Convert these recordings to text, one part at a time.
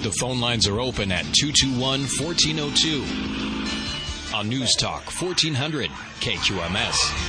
The phone lines are open at 221-1402 on News Talk 1400 KQMS.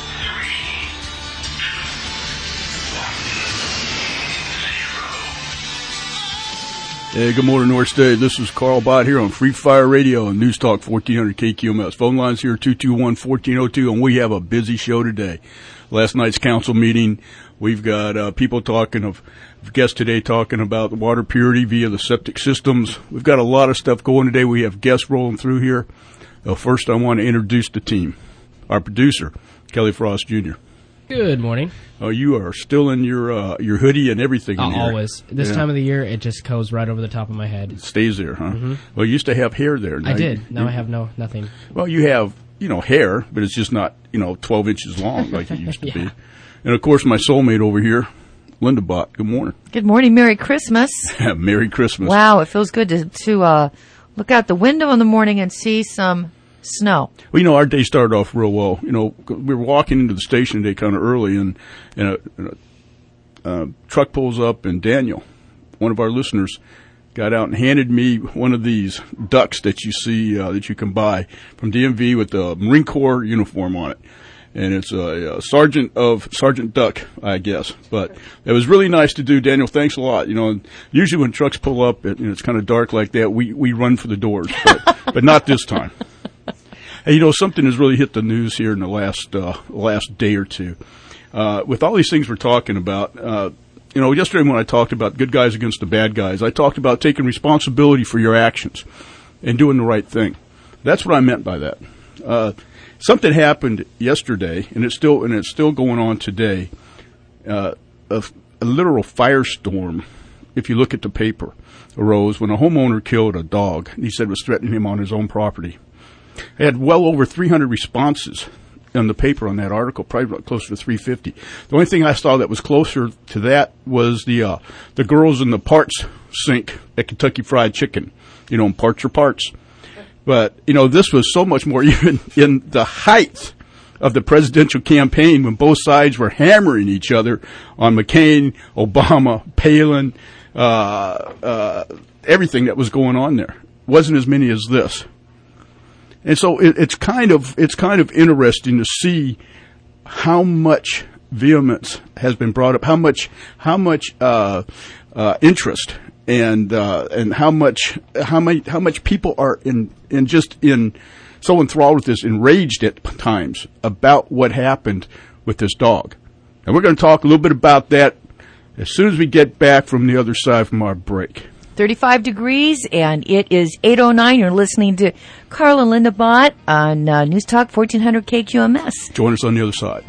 Hey, good morning, North State. This is Carl Bott here on Free Fire Radio and News Talk 1400 KQMS. Phone lines here 221-1402, and we have a busy show today. Last night's council meeting, we've got people guests today talking about water purity via the septic systems. We've got a lot of stuff going today. We have guests rolling through here. First, I want to introduce the team. Our producer, Kelly Frost Jr. Good morning. Oh, you are still in your hoodie and everything in here. Always. This time of the year, it just goes right over the top of my head. It stays there, huh? Mm-hmm. Well, you used to have hair there. I did. Now I have nothing. Well, you have, hair, but it's just not, 12 inches long like it used to Yeah. be. And, of course, my soulmate over here, Linda Bott. Good morning. Good morning. Merry Christmas. Merry Christmas. Wow, it feels good to look out the window in the morning and see some snow. Well, our day started off real well. We were walking into the station today kind of early, and a truck pulls up, and Daniel, one of our listeners, got out and handed me one of these ducks that you see that you can buy from DMV with the Marine Corps uniform on it. And it's a Sergeant Duck, I guess. But it was really nice to do. Daniel, thanks a lot. Usually when trucks pull up, it's kind of dark like that, we run for the doors, but not this time. Hey, something has really hit the news here in the last day or two. With all these things we're talking about, yesterday when I talked about good guys against the bad guys, I talked about taking responsibility for your actions and doing the right thing. That's what I meant by that. Something happened yesterday, and it's still going on today. A literal firestorm, if you look at the paper, arose when a homeowner killed a dog. He said was threatening him on his own property. I had well over 300 responses in the paper on that article, probably closer to 350. The only thing I saw that was closer to that was the girls in the parts sink at Kentucky Fried Chicken. Parts are parts. But, this was so much more even in the height of the presidential campaign when both sides were hammering each other on McCain, Obama, Palin, everything that was going on there. It wasn't as many as this. And so it's kind of interesting to see how much vehemence has been brought up, how much interest and how much people are so enthralled with this, enraged at times about what happened with this dog. And we're going to talk a little bit about that as soon as we get back from the other side from our break. 35 degrees, and it is 8:09. You're listening to Carl and Linda Bott on News Talk 1400 KQMS. Join us on the other side.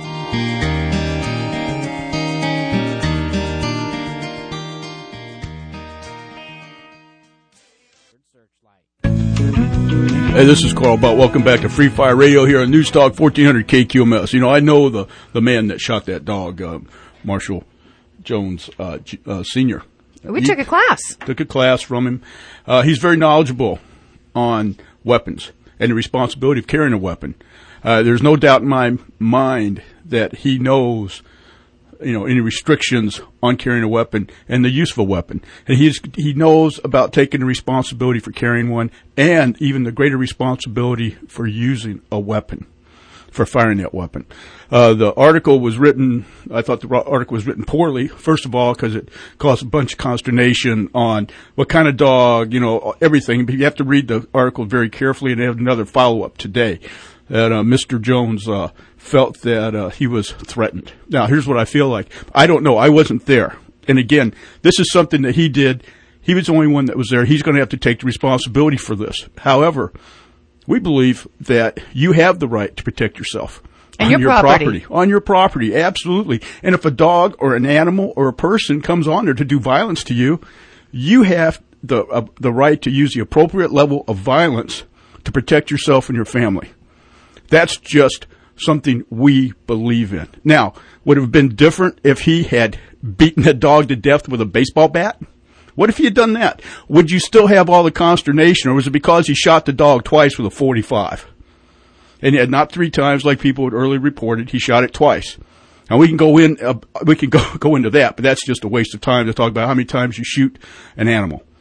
Hey, this is Carl Bott. Welcome back to Free Fire Radio here on News Talk 1400 KQMS. I know the man that shot that dog, Marshall Jones Sr. We took a class. Took a class from him. He's very knowledgeable on weapons and the responsibility of carrying a weapon. There's no doubt in my mind that he knows, any restrictions on carrying a weapon and the use of a weapon. And he knows about taking the responsibility for carrying one and even the greater responsibility for using a weapon, for firing that weapon. The article was written, I thought the article was written poorly, first of all, because it caused a bunch of consternation on what kind of dog, everything. But you have to read the article very carefully, and they have another follow-up today that Mr. Jones felt that he was threatened. Now, here's what I feel like. I don't know. I wasn't there. And again, this is something that he did. He was the only one that was there. He's going to have to take the responsibility for this. However, we believe that you have the right to protect yourself. And your property. On your property, absolutely. And if a dog or an animal or a person comes on there to do violence to you, you have the right to use the appropriate level of violence to protect yourself and your family. That's just something we believe in. Now, would it have been different if he had beaten that dog to death with a baseball bat? What if he had done that? Would you still have all the consternation, or was it because he shot the dog twice with a .45? And yet, not 3 times like people had earlier reported. He shot it twice. Now we can go into that, but that's just a waste of time to talk about how many times you shoot an animal.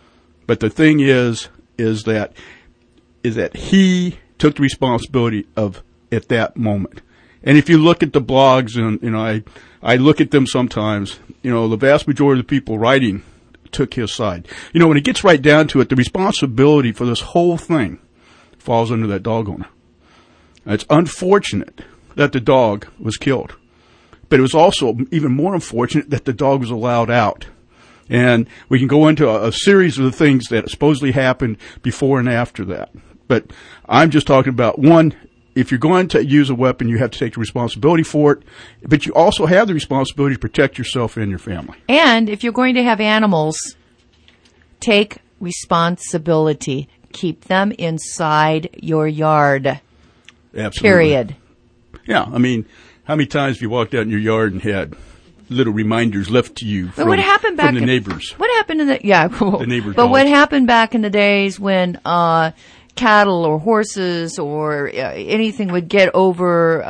But the thing is that he took the responsibility of at that moment. And if you look at the blogs, and I look at them sometimes, the vast majority of the people writing took his side. When it gets right down to it, the responsibility for this whole thing falls under that dog owner. It's unfortunate that the dog was killed, but it was also even more unfortunate that the dog was allowed out. And we can go into a series of the things that supposedly happened before and after that. But I'm just talking about, one, if you're going to use a weapon, you have to take the responsibility for it, but you also have the responsibility to protect yourself and your family. And if you're going to have animals, take responsibility. Keep them inside your yard. Absolutely. Period. Yeah, I mean, how many times have you walked out in your yard and had little reminders left to you from the neighbors? What happened in the the neighbor But dogs. what happened back in the days when cattle or horses or anything would get over,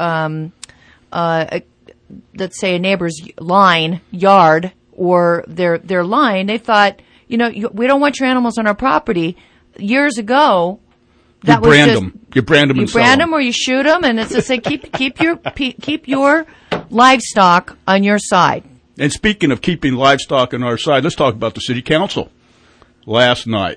let's say a neighbor's yard or their line, they thought, we don't want your animals on our property. Years ago, that was just you brand them, you brand them or you shoot them, and it's just like keep your livestock on your side. And speaking of keeping livestock on our side, let's talk about the city council. Last night,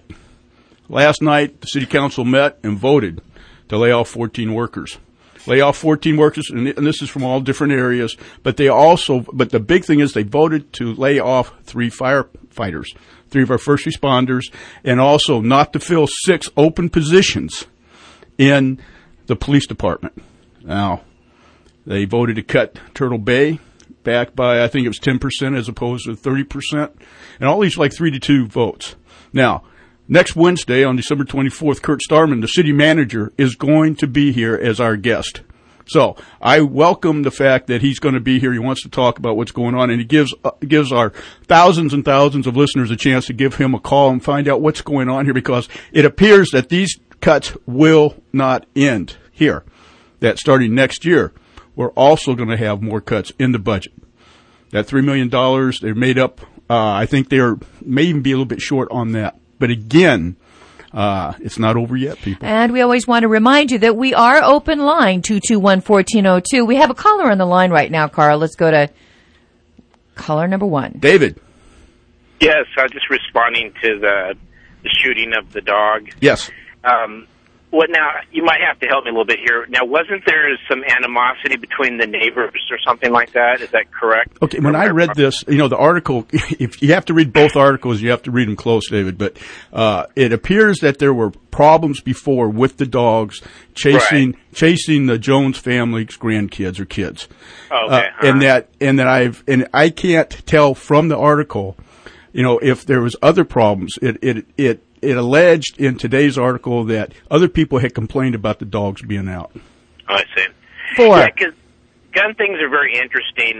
the city council met and voted to lay off 14 workers. Lay off 14 workers, and this is from all different areas, but the big thing is they voted to lay off 3 firefighters, 3 of our first responders, and also not to fill 6 open positions in the police department. Now, they voted to cut Turtle Bay back by, I think it was 10% as opposed to 30%, and all these like 3-2 votes. Now, next Wednesday, on December 24th, Kurt Starman, the city manager, is going to be here as our guest. So I welcome the fact that he's going to be here. He wants to talk about what's going on, and he gives our thousands and thousands of listeners a chance to give him a call and find out what's going on here, because it appears that these cuts will not end here. That starting next year, we're also going to have more cuts in the budget. That $3 million, they're made up. I think may even be a little bit short on that. But again, it's not over yet, people. And we always want to remind you that we are open line, 221-1402. We have a caller on the line right now, Carl. Let's go to caller number 1. David. Yes, I was just responding to the shooting of the dog. Yes. Now, you might have to help me a little bit here. Now, wasn't there some animosity between the neighbors or something like that? Is that correct? Okay, when I read this, the article, if you have to read both articles, you have to read them close, David, but it appears that there were problems before with the dogs chasing the Jones family's grandkids or kids. Okay. And I can't tell from the article, if there was other problems. It alleged in today's article that other people had complained about the dogs being out. Oh, I see. 4. Yeah, because gun things are very interesting.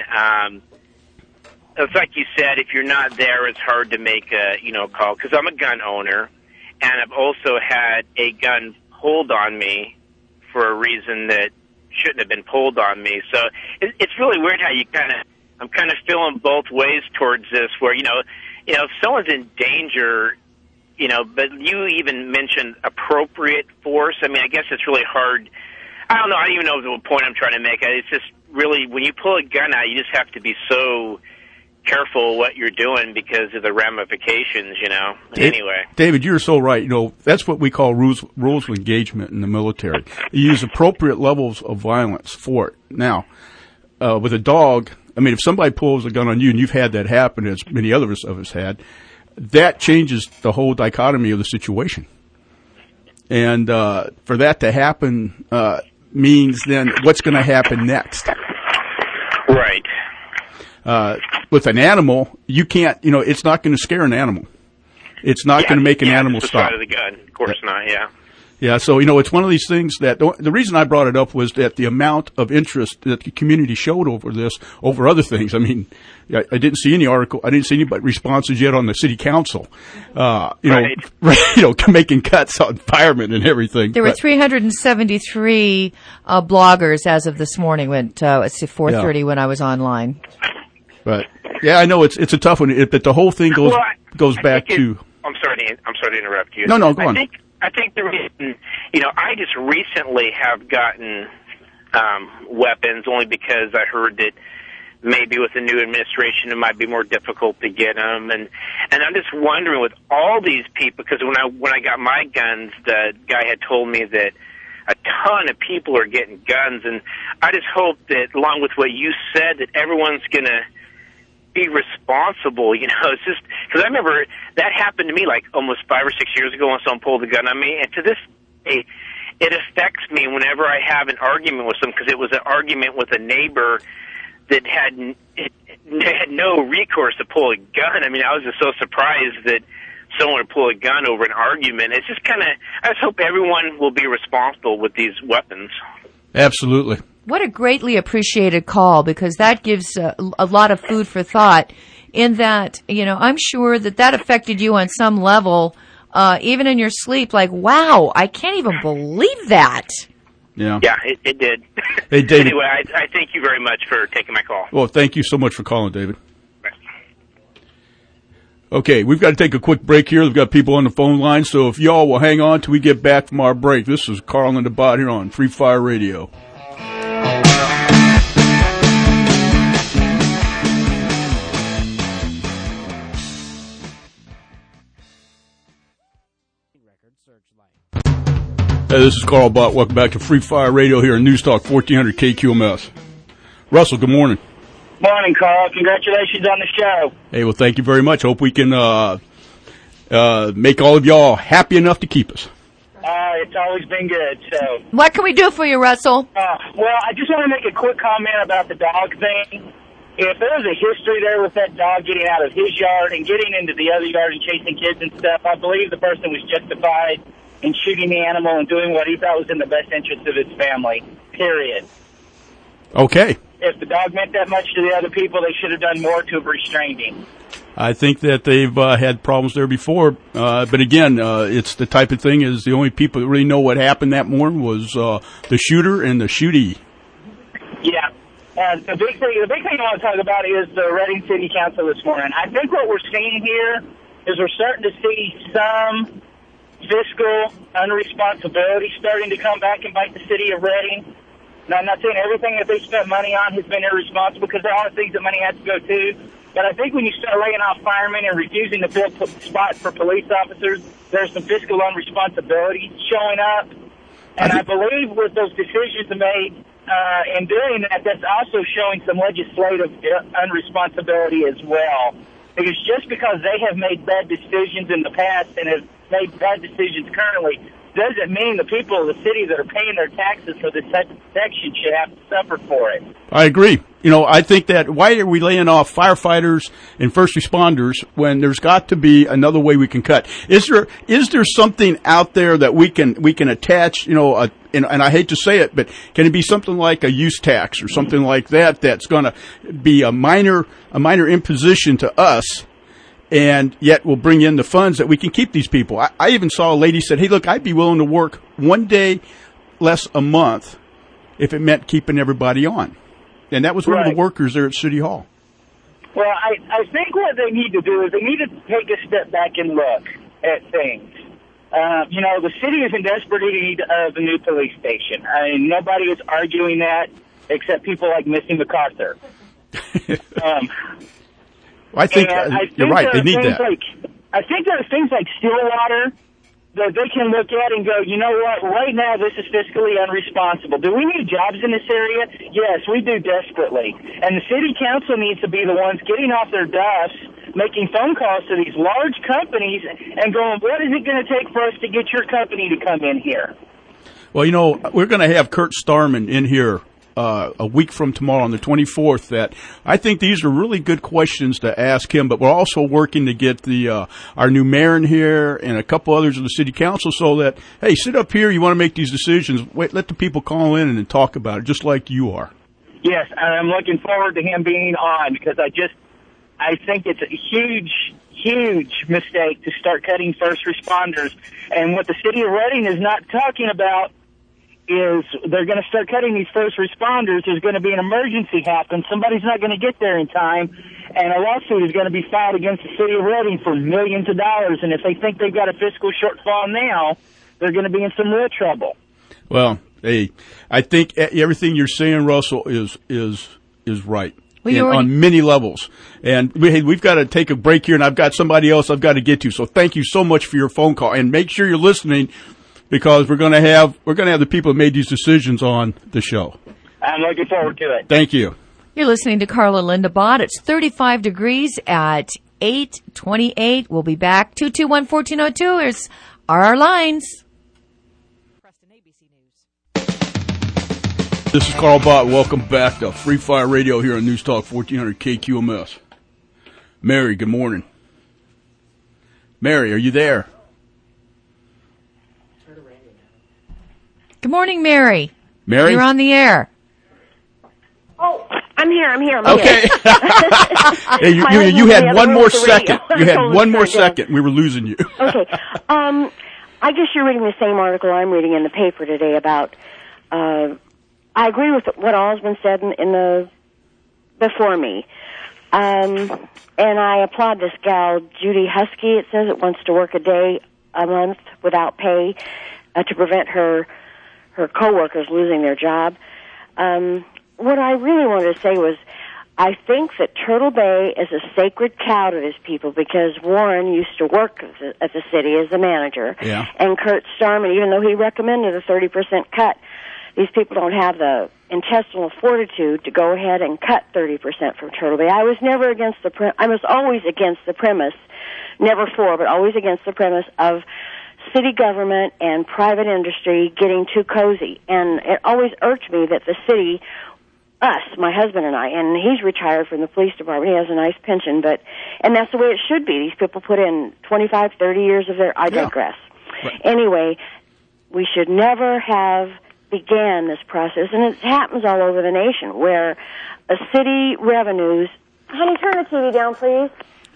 It's like you said, if you're not there, it's hard to make a call. Because I'm a gun owner, and I've also had a gun pulled on me for a reason that shouldn't have been pulled on me. So it's really weird how I'm kind of feeling both ways towards this. Where if someone's in danger. But you even mentioned appropriate force. I mean, I guess it's really hard. I don't know. I don't even know the point I'm trying to make. It's just really, when you pull a gun out, you just have to be so careful what you're doing because of the ramifications, Anyway. David, you're so right. That's what we call rules of engagement in the military. You use appropriate levels of violence for it. Now, with a dog, I mean, if somebody pulls a gun on you, and you've had that happen, as many of us had, that changes the whole dichotomy of the situation. And for that to happen means then what's going to happen next? Right. With an animal, you can't, it's not going to scare an animal. It's not going to make an animal it's the stop. Side of the gun. Of course not, yeah. Yeah, so, it's one of these things that, the reason I brought it up was that the amount of interest that the community showed over other things. I mean, I didn't see any article, I didn't see any responses yet on the city council, making cuts on firemen and everything. There were 373 bloggers as of this morning at 4:30 when I was online. But, yeah, I know it's a tough one, but the whole thing goes back to... I'm sorry sorry to interrupt you. No, go on. I think the reason, I just recently have gotten weapons only because I heard that maybe with the new administration it might be more difficult to get them, and I'm just wondering with all these people, because when I got my guns, the guy had told me that a ton of people are getting guns, and I just hope that along with what you said that everyone's going to be responsible. It's just because I remember that happened to me like almost 5 or 6 years ago when someone pulled a gun on me, and to this day it affects me whenever I have an argument with them, because it was an argument with a neighbor that had no recourse to pull a gun. I mean, I was just so surprised that someone would pull a gun over an argument. It's just I just hope everyone will be responsible with these weapons. Absolutely. What a greatly appreciated call, because that gives a lot of food for thought in that, I'm sure that affected you on some level, even in your sleep, like, wow, I can't even believe that. Yeah, it did. Hey, David. Anyway, I thank you very much for taking my call. Well, thank you so much for calling, David. Okay, we've got to take a quick break here. We've got people on the phone line, so if y'all will hang on till we get back from our break. This is Carl and the Bot here on Free Fire Radio. Hey, this is Carl Bott. Welcome back to Free Fire Radio here on News Talk 1400 KQMS. Russell, good morning. Morning, Carl. Congratulations on the show. Hey, well, thank you very much. Hope we can make all of y'all happy enough to keep us. It's always been good. So, what can we do for you, Russell? Well, I just want to make a quick comment about the dog thing. If there was a history there with that dog getting out of his yard and getting into the other yard and chasing kids and stuff, I believe the person was justified in shooting the animal and doing what he thought was in the best interest of his family, period. Okay. If the dog meant that much to the other people, they should have done more to have restrained him. I think that they've had problems there before, but again, it's the type of thing is the only people that really know what happened that morning was the shooter and the shootee. Yeah. The big thing I want to talk about is the Reading City Council this morning. I think what we're seeing here is we're starting to see some fiscal unresponsibility starting to come back and bite the city of Reading. Now, I'm not saying everything that they spent money on has been irresponsible, because there are things that money has to go to. But I think when you start laying off firemen and refusing to fill spots for police officers, there's some fiscal unresponsibility showing up. And I believe with those decisions made in doing that, that's also showing some legislative unresponsibility as well. Because just because they have made bad decisions in the past and have made bad decisions currently doesn't mean the people of the city that are paying their taxes for this type of protection should have to suffer for it. I agree. I think that why are we laying off firefighters and first responders when there's got to be another way we can cut? Is there something out there that we can attach, and I hate to say it, but can it be something like a use tax or something like that that's going to be a minor imposition to us? And yet we'll bring in the funds that we can keep these people. I even saw a lady said, hey, look, I'd be willing to work one day less a month if it meant keeping everybody on. And that was one of the workers there at City Hall. Well, I think what they need to do is they need to take a step back and look at things. The city is in desperate need of a new police station. I mean, nobody is arguing that except people like Missy MacArthur. I think you're right. They need that. I think there are things like Stillwater that they can look at and go, you know what, right now this is fiscally unresponsible. Do we need jobs in this area? Yes, we do desperately. And the city council needs to be the ones getting off their duffs, making phone calls to these large companies and going, what is it going to take for us to get your company to come in here? Well, we're going to have Kurt Starman in here a week from tomorrow on the 24th. That I think these are really good questions to ask him, but we're also working to get our new mayor in here and a couple others of the city council so that, hey, sit up here, you want to make these decisions, wait, let the people call in and talk about it, just like you are. Yes, I'm looking forward to him being on, because I think it's a huge mistake to start cutting first responders. And what the city of Reading is not talking about is they're going to start cutting these first responders. There's going to be an emergency happen. Somebody's not going to get there in time, and a lawsuit is going to be filed against the city of Reading for millions of dollars. And if they think they've got a fiscal shortfall now, they're going to be in some real trouble. Well, hey, I think everything you're saying, Russell, is right. Well, on many levels. And we've got to take a break here, and I've got somebody else I've got to get to. So thank you so much for your phone call, and make sure you're listening, because we're going to have the people who made these decisions on the show. I'm looking forward to it. Thank you. You're listening to Carla Linda Bott. It's 35 degrees at 8:28. We'll be back. 221-1402 is our lines. This is Carl Bott. Welcome back to Free Fire Radio here on News Talk 1400 KQMS. Mary, good morning. Mary, are you there? Good morning, Mary. Mary? You're on the air. Oh, I'm here. Okay. Hey, you had one more second. You had one more second. We were losing you. Okay. I guess you're reading the same article I'm reading in the paper today about, I agree with what all's been said before me. And I applaud this gal, Judy Husky. It says it wants to work a day a month without pay to prevent her coworkers losing their job. What I really wanted to say was, I think that Turtle Bay is a sacred cow to these people, because Warren used to work at the city as the manager. Yeah. And Kurt Starman, even though he recommended a 30% cut, these people don't have the intestinal fortitude to go ahead and cut 30% from Turtle Bay. I was never against I was always against the premise, never for, but always against the premise of city government and private industry getting too cozy. And it always irked me that the city, us, my husband and I, and he's retired from the police department, he has a nice pension, and that's the way it should be. These people put in 25, 30 years of I digress. Right. Anyway, we should never have began this process, and it happens all over the nation, where a city revenues, honey, turn the TV down, please,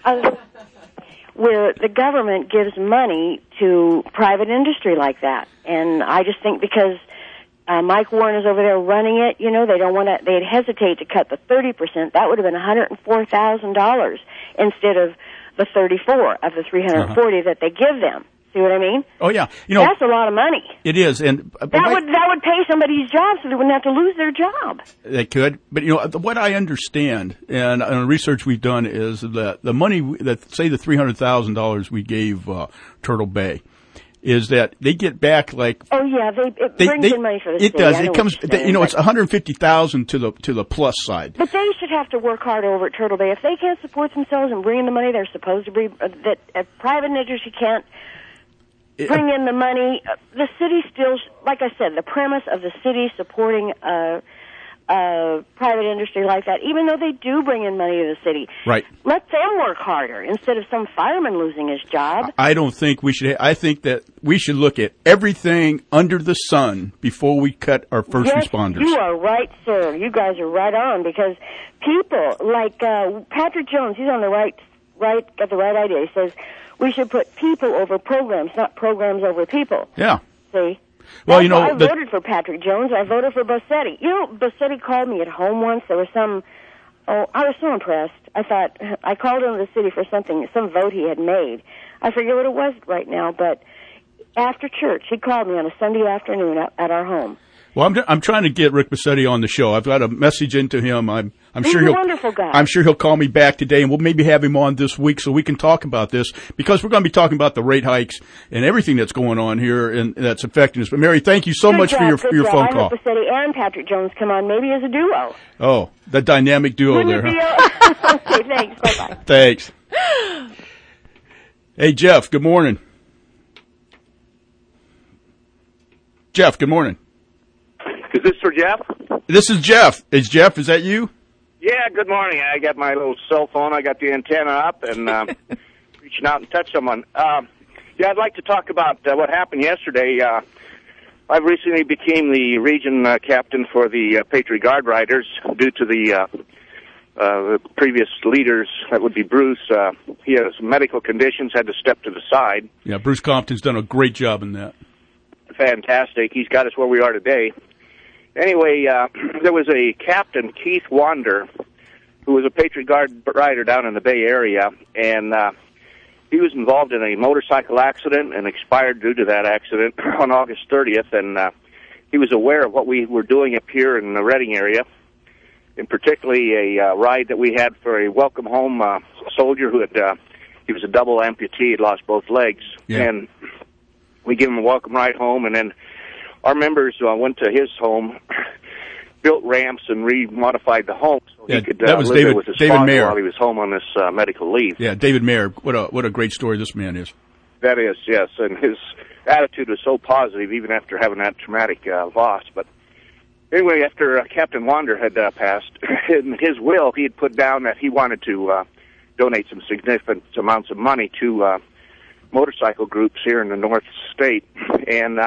where the government gives money to private industry like that. And I just think because Mike Warren is over there running it, they don't want to, they'd hesitate to cut the 30%. That would have been $104,000 instead of the 34 of the 340 that they give them. See what I mean? Oh, yeah. That's a lot of money. It is. And that would pay somebody's job so they wouldn't have to lose their job. They could. But, what I understand, and the research we've done, is that the money, say the $300,000 we gave Turtle Bay, is that they get back like. Oh yeah, it brings in money for the city. It does. It comes. It's $150,000 to the plus side. But they should have to work hard over at Turtle Bay if they can't support themselves and bring in the money they're supposed to bring. That a private industry can't bring in the money. The city still, like I said, the premise of the city supporting private industry like that, even though they do bring in money to the city. Right. Let them work harder instead of some fireman losing his job. I don't think we should. I think that we should look at everything under the sun before we cut our first responders. You are right, sir. You guys are right on, because people like Patrick Jones, he's on the got the right idea. He says we should put people over programs, not programs over people. Yeah. See? Well, I voted for Patrick Jones. I voted for Bassetti. Bassetti called me at home once. There was I was so impressed. I called him to the city for some vote he had made. I forget what it was right now, but after church, he called me on a Sunday afternoon at our home. Well, I'm trying to get Rick Bassetti on the show. I've got a message into him. I'm sure he's a wonderful guy. I'm sure he'll call me back today, and we'll maybe have him on this week so we can talk about this, because we're going to be talking about the rate hikes and everything that's going on here and that's affecting us. But Mary, thank you so much for your phone call. I hope Bassetti and Patrick Jones come on, maybe as a duo. Oh, the dynamic duo there. Huh? Okay, thanks. Bye-bye. Thanks. Hey, Jeff, good morning. Jeff, good morning. Is this for Jeff? This is Jeff. Is that you? Yeah, good morning. I got my little cell phone. I got the antenna up and reaching out and touch someone. I'd like to talk about what happened yesterday. I recently became the region captain for the Patriot Guard Riders due to the previous leaders. That would be Bruce. He has some medical conditions, had to step to the side. Yeah, Bruce Compton's done a great job in that. Fantastic. He's got us where we are today. Anyway, there was a captain, Keith Wander, who was a Patriot Guard rider down in the Bay Area, and he was involved in a motorcycle accident and expired due to that accident on August 30th, and he was aware of what we were doing up here in the Reading area, and particularly a ride that we had for a welcome home soldier who had, he was a double amputee, had lost both legs, and we gave him a welcome ride home, and then our members went to his home, built ramps and remodified the home so he could that was live there with his David father Mayer. while he was home on this medical leave. Yeah, David Mayer. What a great story this man is. That is, yes, and his attitude was so positive even after having that traumatic loss. But anyway, after Captain Wander had passed, in his will he had put down that he wanted to donate some significant amounts of money to motorcycle groups here in the North State, and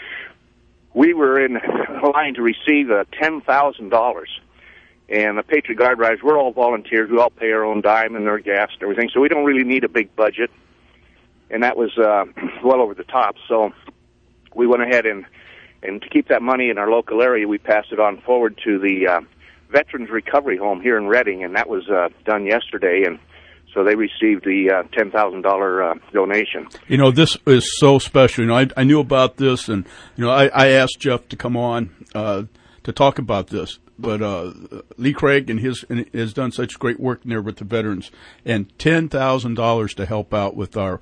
we were in line to receive $10,000. And the Patriot Guard riders, we're all volunteers. We all pay our own dime and their gas and everything, so we don't really need a big budget. And that was well over the top. So we went ahead and to keep that money in our local area, we passed it on forward to the Veterans Recovery Home here in Reading, and that was done yesterday. And so they received the $10,000 donation. You know, this is so special. You know, I knew about this, and you know, I asked Jeff to come on to talk about this. But Lee Craig has done such great work there with the veterans, and $10,000 to help out with they're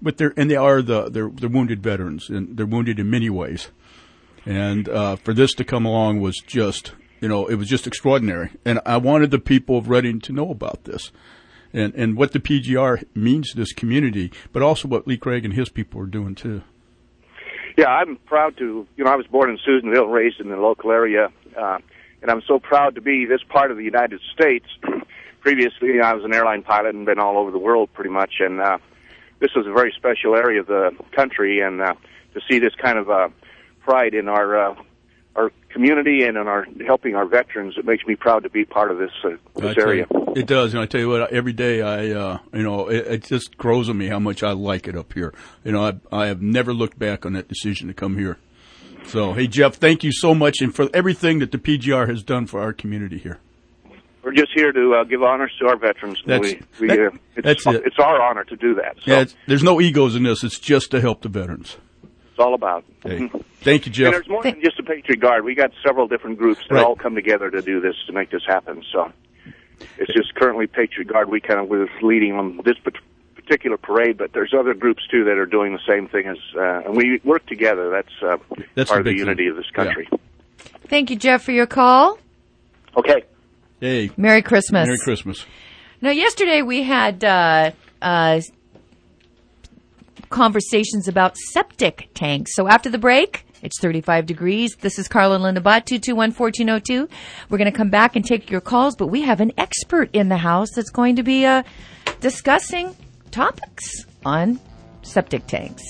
wounded veterans, and they're wounded in many ways. And for this to come along was just, you know, it was just extraordinary. And I wanted the people of Reading to know about this. And what the PGR means to this community, but also what Lee Craig and his people are doing, too. Yeah, I'm proud to, you know, I was born in Susanville, raised in the local area, and I'm so proud to be this part of the United States. Previously, I was an airline pilot and been all over the world pretty much, and this was a very special area of the country, and to see this kind of pride in our community and in our helping our veterans, it makes me proud to be part of this area. It does, and I tell you what, every day it just grows on me how much I like it up here. You know, I have never looked back on that decision to come here. So, hey, Jeff, thank you so much and for everything that the PGR has done for our community here. We're just here to give honors to our veterans. It's our honor to do that. So. Yeah, there's no egos in this. It's just to help the veterans. It's all about. Hey, thank you, Jeff. And there's more than just a Patriot Guard. We got several different groups that all come together to do this, to make this happen. So it's just currently Patriot Guard. We kind of was leading on this particular parade, but there's other groups too that are doing the same thing as, and we work together. That's part of the unity of this country. Yeah. Thank you, Jeff, for your call. Okay. Hey. Merry Christmas. Merry Christmas. Now, yesterday we had conversations about septic tanks. So after the break, it's 35 degrees. This is Carla and Linda Bott, 221-1402. We're going to come back and take your calls, but we have an expert in the house that's going to be discussing topics on septic tanks.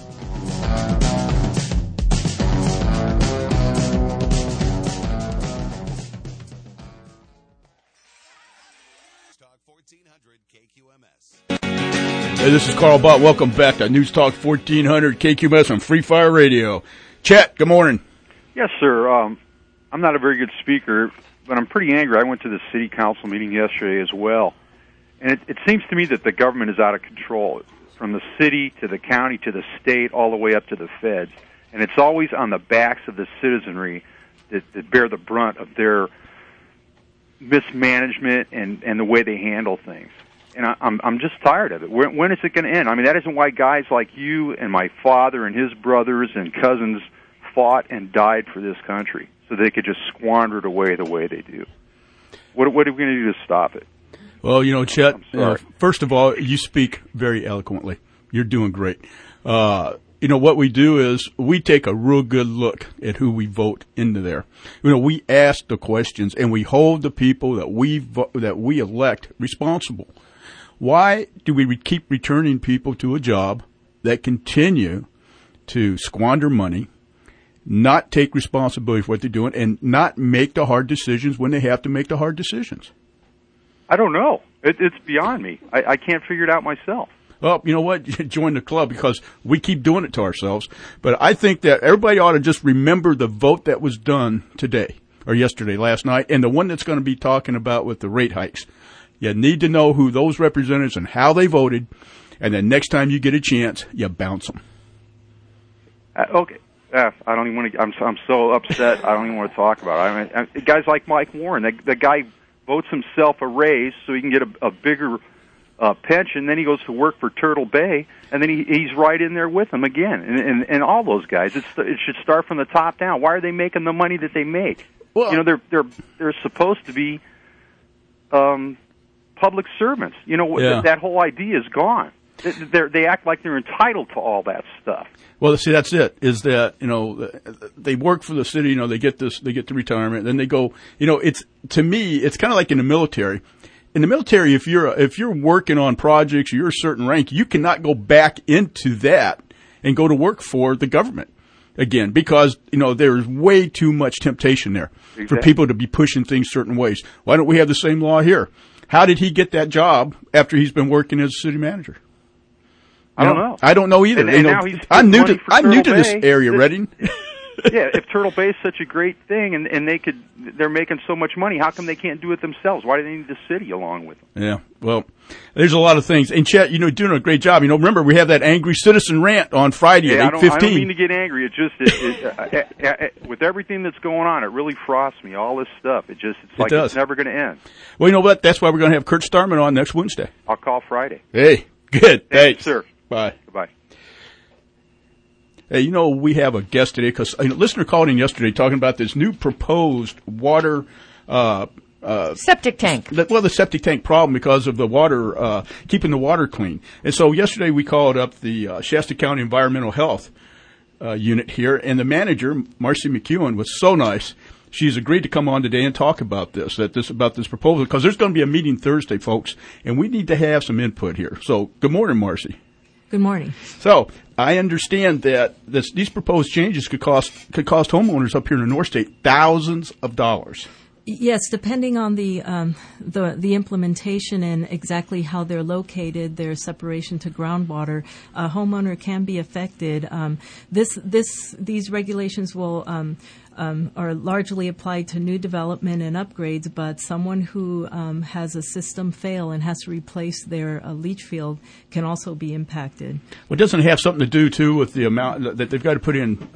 Talk 1400 KQMS. Hey, this is Carl Bott. Welcome back to News Talk 1400 KQMS on Free Fire Radio. Chet, good morning. Yes, sir. I'm not a very good speaker, but I'm pretty angry. I went to the city council meeting yesterday as well. And it seems to me that the government is out of control, from the city to the county to the state, all the way up to the feds. And it's always on the backs of the citizenry that bear the brunt of their mismanagement and the way they handle things. And I'm just tired of it. When is it going to end? I mean, that isn't why guys like you and my father and his brothers and cousins fought and died for this country, so they could just squander it away the way they do. What are we going to do to stop it? Well, you know, Chet, first of all, you speak very eloquently. You're doing great. You know, what we do is we take a real good look at who we vote into there. You know, we ask the questions and we hold the people that we elect responsible. Why do we keep returning people to a job that continue to squander money, not take responsibility for what they're doing, and not make the hard decisions when they have to make the hard decisions? I don't know. It's beyond me. I can't figure it out myself. Well, you know what? Join the club, because we keep doing it to ourselves. But I think that everybody ought to just remember the vote that was done today, or yesterday, last night, and the one that's going to be talking about with the rate hikes. You need to know who those representatives and how they voted, and then next time you get a chance, you bounce them. Okay. I don't even want to. I'm so upset. I don't even want to talk about it. I mean, guys like Mike Warren, the guy votes himself a raise so he can get a bigger pension. Then he goes to work for Turtle Bay, and then he's right in there with them again. And all those guys, it should start from the top down. Why are they making the money that they make? Well, you know, they're supposed to be public servants. You know, that whole idea is gone. They act like they're entitled to all that stuff. Well, see, that's it. Is that, you know, they work for the city. You know, they get the retirement, then they go. You know, to me, it's kind of like in the military. In the military, if you're working on projects, you're a certain rank, you cannot go back into that and go to work for the government again, because, you know, there's way too much temptation there for people to be pushing things certain ways. Why don't we have the same law here? How did he get that job after he's been working as a city manager? I don't know. I don't know either. And now I'm new to this area, Redding. Yeah, if Turtle Bay is such a great thing, and they're making so much money, how come they can't do it themselves? Why do they need the city along with them? Yeah, well, there's a lot of things. And Chet, you know, doing a great job. You know, remember we have that angry citizen rant on Friday at 8:15. I don't mean to get angry. It just with everything that's going on, it really frosts me. All this stuff, it's never going to end. Well, you know what? That's why we're going to have Kurt Starman on next Wednesday. I'll call Friday. Hey, good. Thanks, sir. Bye. Goodbye. Hey, you know, we have a guest today because a listener called in yesterday talking about this new proposed water septic tank. The septic tank problem because of the water, keeping the water clean. And so yesterday we called up the Shasta County Environmental Health unit here, and the manager, Marcy McEwen, was so nice. She's agreed to come on today and talk about this proposal, because there's going to be a meeting Thursday, folks, and we need to have some input here. So, good morning, Marcy. Good morning. So, I understand that these proposed changes could cost homeowners up here in the North State thousands of dollars. Yes, depending on the implementation and exactly how they're located, their separation to groundwater, a homeowner can be affected. These regulations will are largely applied to new development and upgrades, but someone who has a system fail and has to replace their leach field can also be impacted. Well, doesn't it have something to do too with the amount that they've got to put in?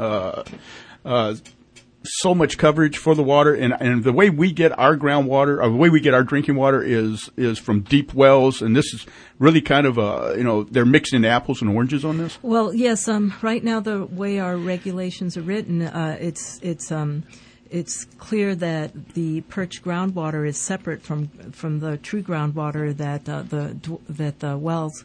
So much coverage for the water, and the way we get our groundwater, or the way we get our drinking water is from deep wells, and this is really kind of they're mixing apples and oranges on this. Well, yes, right now the way our regulations are written, it's clear that the perched groundwater is separate from the true groundwater that the wells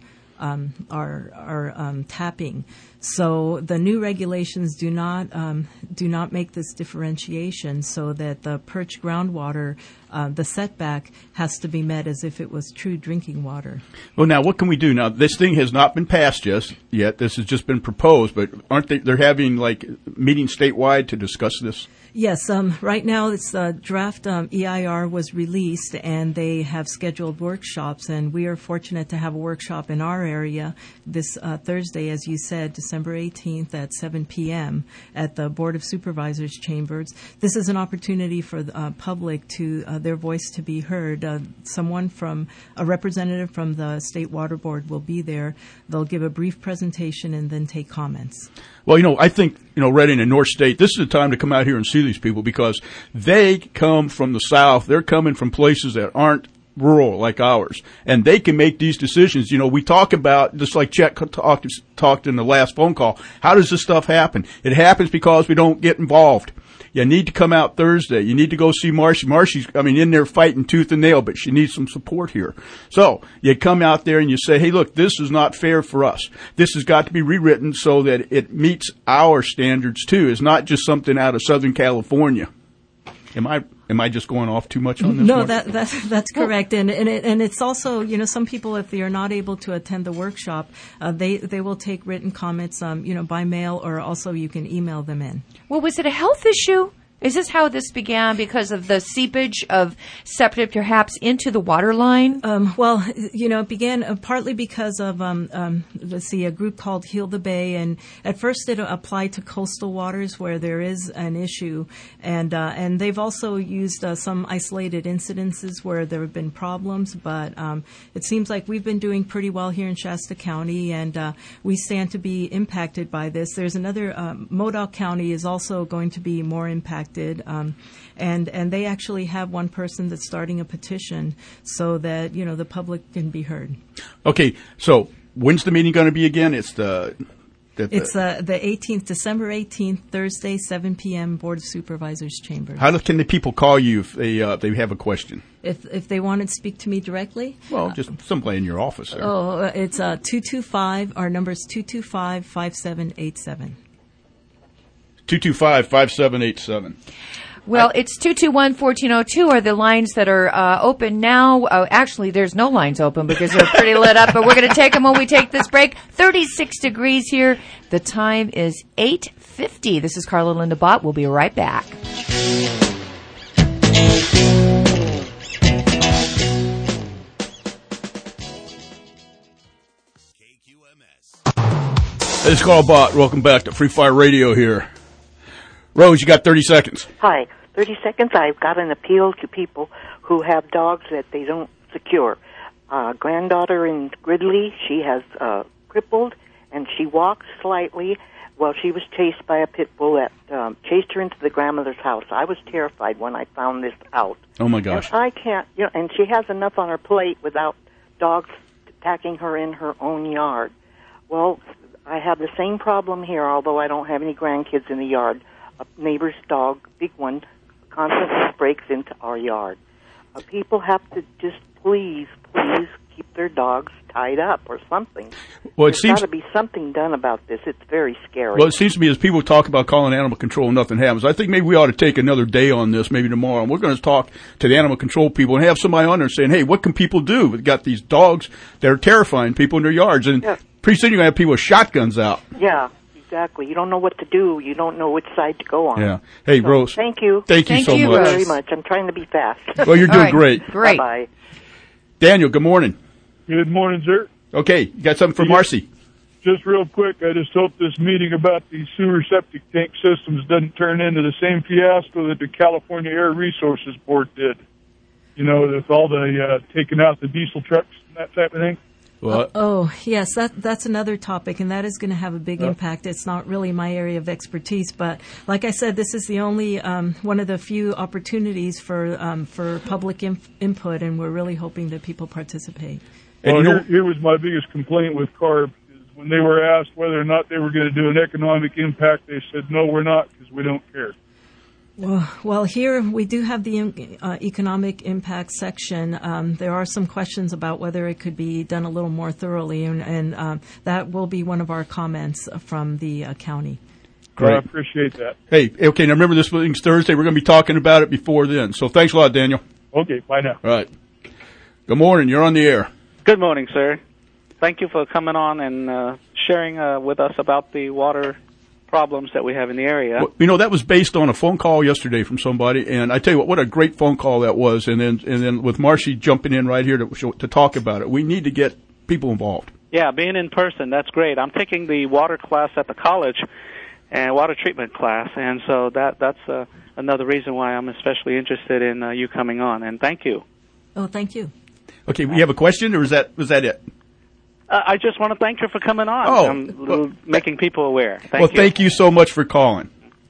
are tapping. So the new regulations do not make this differentiation, so that the perched groundwater, the setback has to be met as if it was true drinking water. Well, now what can we do? Now this thing has not been passed yet. This has just been proposed, but aren't they're having like meetings statewide to discuss this? Yes, right now it's draft EIR was released, and they have scheduled workshops, and we are fortunate to have a workshop in our area this Thursday, as you said, December 18th at 7 p.m. at the Board of Supervisors chambers. This is an opportunity for the public to their voice to be heard. A representative from the State Water Board will be there. They'll give a brief presentation and then take comments. Well, I think, Redding and North State, this is the time to come out here and see these people, because they come from the South. They're coming from places that aren't rural like ours, and they can make these decisions. We talk about, just like Chet talked in the last phone call, how does this stuff happen? It happens because we don't get involved. You need to come out Thursday. You need to go see Marcy. Marcy's, in there fighting tooth and nail, but she needs some support here. So you come out there and you say, hey, look, this is not fair for us. This has got to be rewritten so that it meets our standards too. It's not just something out of Southern California. Am I just going off too much on this? No, that's correct. And it's also, some people, if they are not able to attend the workshop, they will take written comments, by mail, or also you can email them in. Well, was it a health issue? Is this how this began, because of the seepage of septic perhaps into the water line? Well, it began partly because of, a group called Heal the Bay, and at first it applied to coastal waters where there is an issue, and they've also used some isolated incidences where there have been problems, but it seems like we've been doing pretty well here in Shasta County, and we stand to be impacted by this. There's another, Modoc County is also going to be more impacted. And they actually have one person that's starting a petition so that the public can be heard. Okay, so when's the meeting going to be again? It's the 18th, December 18th, Thursday, 7 p.m. Board of Supervisors Chambers. How can the people call you if they have a question? If they want to speak to me directly? Well, just somebody in your office there. It's 225. Our number is 225-5787. 225-5787. Well, it's 221-1402 are the lines that are open now. Actually, there's no lines open because they're pretty lit up, but we're going to take them when we take this break. 36 degrees here. The time is 8:50. This is Carla Linda Bott. We'll be right back. Hey, this is Carl Bott. Welcome back to Free Fire Radio here. Rose, you got 30 seconds. Hi. 30 seconds. I've got an appeal to people who have dogs that they don't secure. Granddaughter in Gridley, she has crippled, and she walks slightly. Well, she was chased by a pit bull that chased her into the grandmother's house. I was terrified when I found this out. Oh, my gosh. And I can't, and she has enough on her plate without dogs attacking her in her own yard. Well, I have the same problem here, although I don't have any grandkids in the yard. A neighbor's dog, big one, constantly breaks into our yard. People have to just please keep their dogs tied up or something. Well, There's got to be something done about this. It's very scary. Well, it seems to me as people talk about calling animal control, nothing happens. I think maybe we ought to take another day on this, maybe tomorrow, and we're going to talk to the animal control people and have somebody on there saying, hey, what can people do? We've got these dogs that are terrifying people in their yards, and pretty soon you're going to have people with shotguns out. Yeah. Exactly. You don't know what to do. You don't know which side to go on. Yeah. Hey, so, Rose. Thank you. Thank you so much. Very much. I'm trying to be fast. Well, you're doing great. Great. Bye-bye. Daniel, good morning. Good morning, sir. Okay. You got something for Marcy? Just real quick, I just hope this meeting about the sewer septic tank systems doesn't turn into the same fiasco that the California Air Resources Board did. With all the taking out the diesel trucks and that type of thing. Yes, that's another topic, and that is going to have a big impact. It's not really my area of expertise, but like I said, this is the only one of the few opportunities for public input, and we're really hoping that people participate. Well, here was my biggest complaint with CARB. When they were asked whether or not they were going to do an economic impact, they said, no, we're not, because we don't care. Well, here we do have the economic impact section. There are some questions about whether it could be done a little more thoroughly, and that will be one of our comments from the county. Great. I appreciate that. Hey, okay, now remember this meeting's Thursday. We're going to be talking about it before then. So thanks a lot, Daniel. Okay, bye now. All right. Good morning. You're on the air. Good morning, sir. Thank you for coming on and sharing with us about the water problems that we have in the area. Well, that was based on a phone call yesterday from somebody, and I tell you what a great phone call that was. And then with Marcy jumping in right here to talk about it, we need to get people involved. Yeah, being in person, that's great. I'm taking the water class at the college, and water treatment class, and so that's another reason why I'm especially interested in you coming on. And thank you. Oh, thank you. Okay, we have a question, or was that it? I just want to thank you for coming on. Making people aware. Thank you. Thank you so much for calling.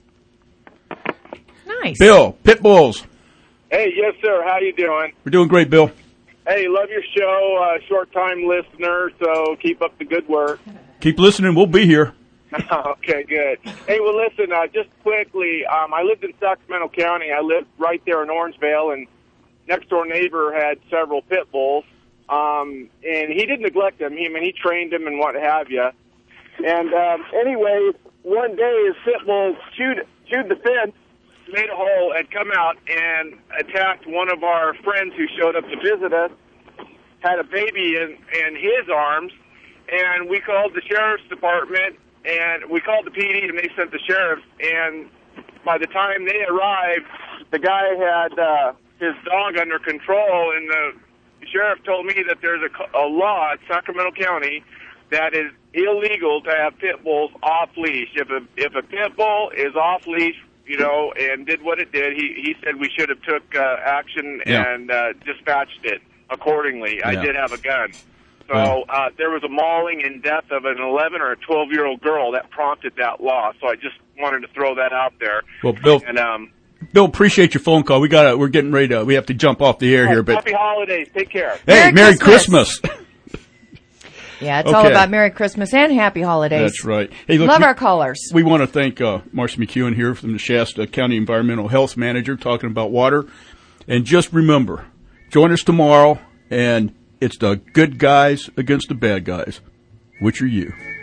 Nice. Bill, Pit Bulls. Hey, yes, sir. How you doing? We're doing great, Bill. Hey, love your show. Short-time listener, so keep up the good work. Keep listening. We'll be here. Okay, good. Hey, well, listen, just quickly, I lived in Sacramento County. I lived right there in Orangevale, and next-door neighbor had several pit bulls. And he didn't neglect them. He trained them and what have you. And anyway, one day his pit bull chewed the fence, made a hole, and come out and attacked one of our friends who showed up to visit us. Had a baby in his arms, and we called the sheriff's department, and we called the PD, and they sent the sheriff. And by the time they arrived, the guy had his dog under control, and the sheriff told me that there's a law in Sacramento County that is illegal to have pit bulls off leash. If a pit bull is off leash, you know, and did what it did, he said we should have took action and dispatched it accordingly. I did have a gun. So there was a mauling and death of an 11 or a 12-year-old girl that prompted that law. So I just wanted to throw that out there. Well, Bill, Bill, appreciate your phone call. We're getting ready to. We have to jump off the air here. But happy holidays. Take care. Hey, Merry Christmas. Yeah, it's all about Merry Christmas and Happy Holidays. That's right. Hey, look, love our callers. We want to thank Marcy McEwen here from the Shasta County Environmental Health Manager talking about water. And just remember, join us tomorrow, and it's the good guys against the bad guys. Which are you?